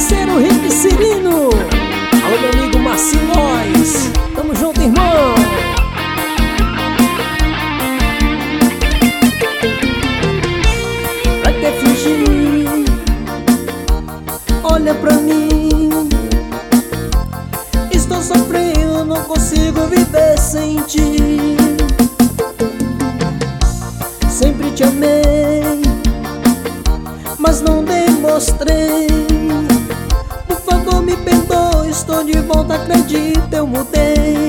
parceiro Rick Cirino. Alô, meu amigo Marcinóis. Tamo junto, irmão. Pra que fingir? Olha pra mim. Estou sofrendo, não consigo viver sem ti. Sempre te amei, mas não demonstrei. Por favor, me perdoe, estou de volta, acredita, eu mudei.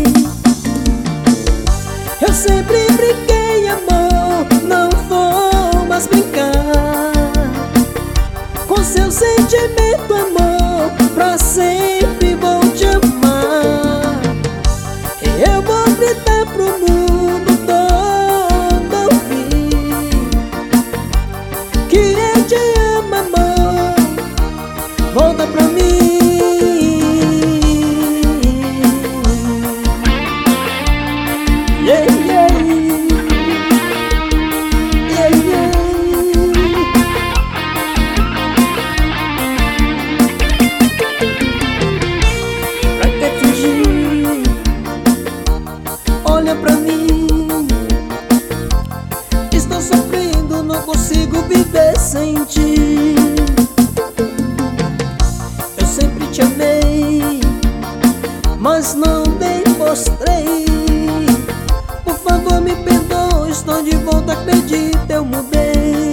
Eu sempre brinquei, amor, não vou mais brincar com seu sentimento, amor, pra sempre vou te amar. Eu vou gritar pro mundo todo ouvir que eu te amo, amor, volta pra mim. Yeah, yeah. Yeah, yeah. Pra que fingir? Olha pra mim. Estou sofrendo, não consigo viver sem ti. Eu sempre te amei, mas não demonstrei. Por favor, me perdoe, estou de volta, acredita, eu mudei.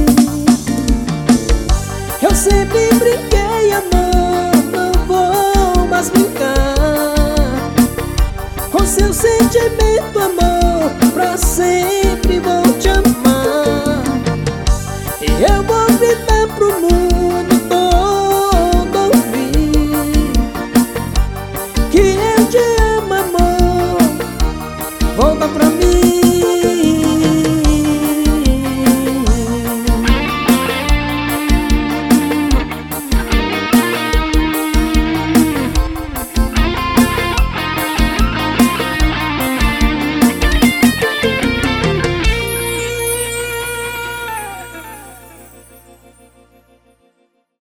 Eu sempre brinquei, amor, não vou mais brincar com seu sentimento, amor, pra sempre vou te amar. Eu vou gritar pro mundo todo ouvir que eu te amo, amor, volta pra mim.